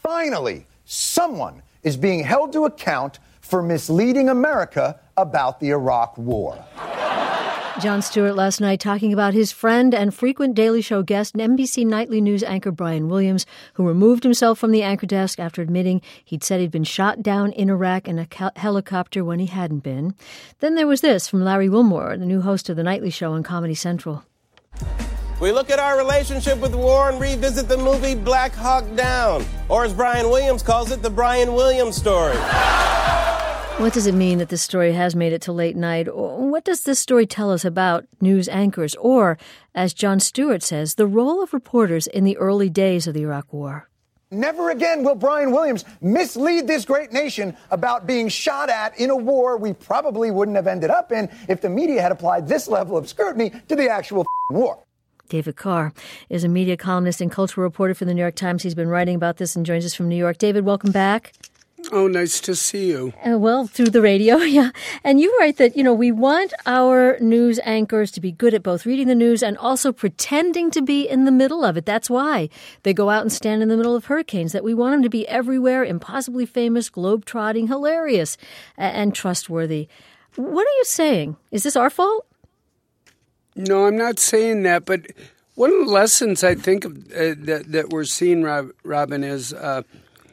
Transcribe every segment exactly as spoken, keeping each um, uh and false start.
Finally, someone is being held to account for misleading America about the Iraq War. Jon Stewart last night talking about his friend and frequent Daily Show guest and N B C Nightly News anchor Brian Williams, who removed himself from the anchor desk after admitting he'd said he'd been shot down in Iraq in a cal- helicopter when he hadn't been. Then there was this from Larry Wilmore, the new host of The Nightly Show on Comedy Central. We look at our relationship with war and revisit the movie Black Hawk Down, or as Brian Williams calls it, the Brian Williams story. What does it mean that this story has made it to late night? What does this story tell us about news anchors? Or, as Jon Stewart says, the role of reporters in the early days of the Iraq War? Never again will Brian Williams mislead this great nation about being shot at in a war we probably wouldn't have ended up in if the media had applied this level of scrutiny to the actual war. David Carr is a media columnist and cultural reporter for the New York Times. He's been writing about this and joins us from New York. David, welcome back. Oh, nice to see you. Uh, well, through the radio, yeah. And you write that, you know, we want our news anchors to be good at both reading the news and also pretending to be in the middle of it. That's why they go out and stand in the middle of hurricanes, that we want them to be everywhere, impossibly famous, globe-trotting, hilarious, and trustworthy. What are you saying? Is this our fault? No, I'm not saying that, but one of the lessons I think of, uh, that, that we're seeing, Rob, Robin, is uh,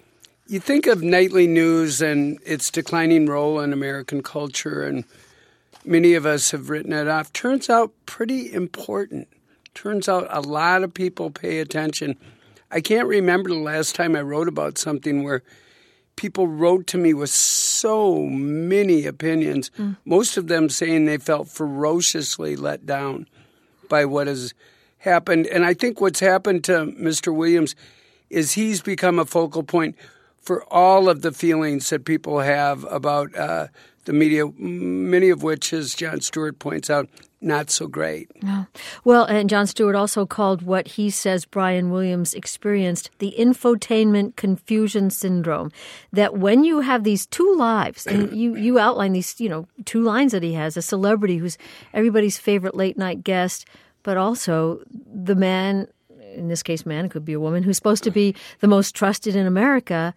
you think of nightly news and its declining role in American culture, and many of us have written it off. Turns out pretty important. Turns out a lot of people pay attention. I can't remember the last time I wrote about something where people wrote to me with so many opinions, mm. most of them saying they felt ferociously let down by what has happened. And I think what's happened to Mister Williams is he's become a focal point for all of the feelings that people have about uh, the media, many of which, as Jon Stewart points out, not so great. No. Well, and Jon Stewart also called what he says Brian Williams experienced the infotainment confusion syndrome, that when you have these two lives, and you, you outline these, you know, two lines that he has, a celebrity who's everybody's favorite late night guest, but also the man, in this case man, it could be a woman, who's supposed to be the most trusted in America,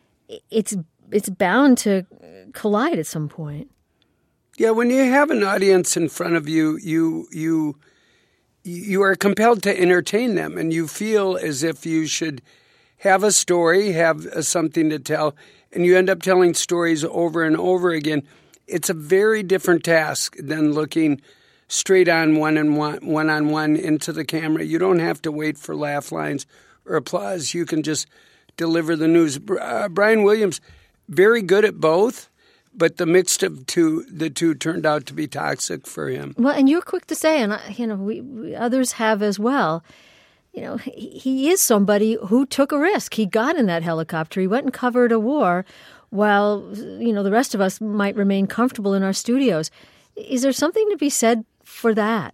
it's it's bound to collide at some point. Yeah, when you have an audience in front of you, you you you are compelled to entertain them, and you feel as if you should have a story, have a, something to tell, and you end up telling stories over and over again. It's a very different task than looking straight on one and one, one on one into the camera. You don't have to wait for laugh lines or applause. You can just deliver the news. Uh, Brian Williams, very good at both, but the mix of two, the two turned out to be toxic for him. Well, and you're quick to say, and you know, we, we others have as well. You know, he, he is somebody who took a risk. He got in that helicopter. He went and covered a war, while you know the rest of us might remain comfortable in our studios. Is there something to be said for that?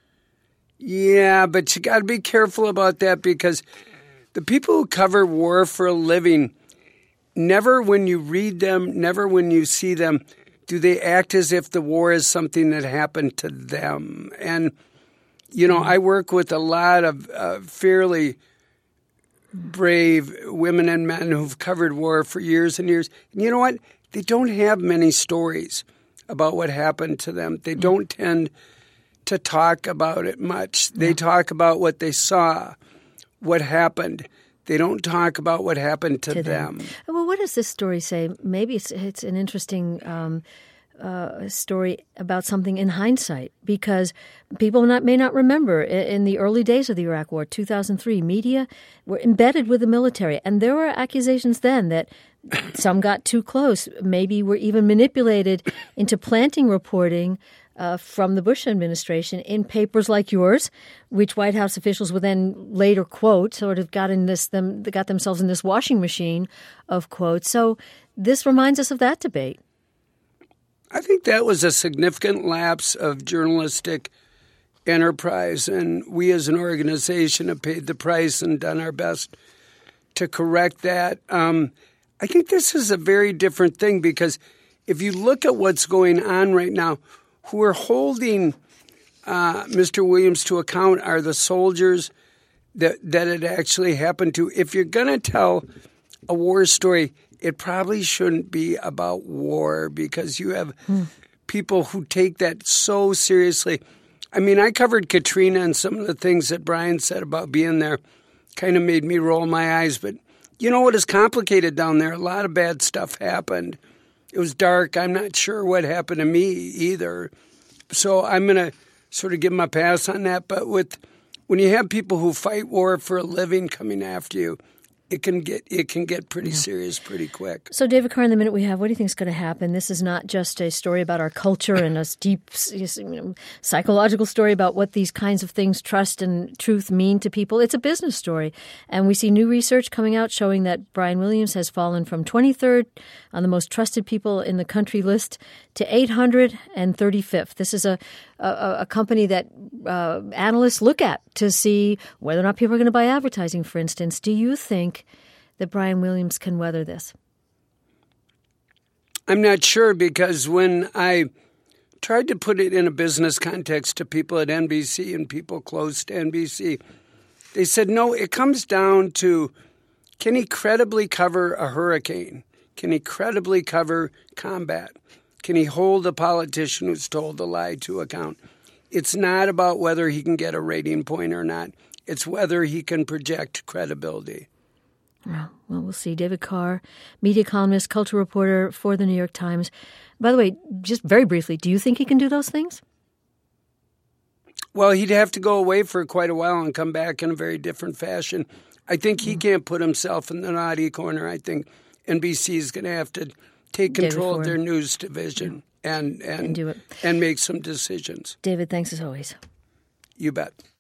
Yeah, but you got to be careful about that, because the people who cover war for a living, never when you read them, never when you see them, do they act as if the war is something that happened to them. And, you know, I work with a lot of uh, fairly brave women and men who've covered war for years and years. And you know what? They don't have many stories about what happened to them. They don't tend to talk about it much. They talk about what they saw, what happened. They don't talk about what happened to, to them. them. Well, what does this story say? Maybe it's, it's an interesting um, uh, story about something in hindsight, because people not, may not remember in the early days of the Iraq War, two thousand three, media were embedded with the military. And there were accusations then that some got too close, maybe were even manipulated into planting reporting Uh, from the Bush administration in papers like yours, which White House officials would then later quote, sort of got in this them got themselves in this washing machine of quotes. So this reminds us of that debate. I think that was a significant lapse of journalistic enterprise, and we as an organization have paid the price and done our best to correct that. Um, I think this is a very different thing, because if you look at what's going on right now, who are holding uh, Mister Williams to account are the soldiers that, that it actually happened to. If you're going to tell a war story, it probably shouldn't be about war because you have mm. people who take that so seriously. I mean, I covered Katrina, and some of the things that Brian said about being there kind of made me roll my eyes. But you know what is complicated down there? A lot of bad stuff happened. It was dark. I'm not sure what happened to me either. So I'm going to sort of give them a pass on that. But with when you have people who fight war for a living coming after you, it can get it can get pretty serious pretty quick. So, David Carr, in the minute we have, what do you think is going to happen? This is not just a story about our culture and a deep you know, psychological story about what these kinds of things, trust and truth, mean to people. It's a business story. And we see new research coming out showing that Brian Williams has fallen from twenty-third on the most trusted people in the country list to eight hundred thirty-fifth. This is a, a, a company that uh, analysts look at to see whether or not people are going to buy advertising, for instance. Do you think that Brian Williams can weather this? I'm not sure, because when I tried to put it in a business context to people at N B C and people close to N B C, they said, no, it comes down to, can he credibly cover a hurricane? Can he credibly cover combat? Can he hold a politician who's told a lie to account? It's not about whether he can get a rating point or not. It's whether he can project credibility. Well, we'll see. David Carr, media columnist, culture reporter for the New York Times. By the way, just very briefly, do you think he can do those things? Well, he'd have to go away for quite a while and come back in a very different fashion. I think he mm. can't put himself in the naughty corner. I think N B C is going to have to take control of their news division yeah. and, and, and do it. and make some decisions. David, thanks as always. You bet.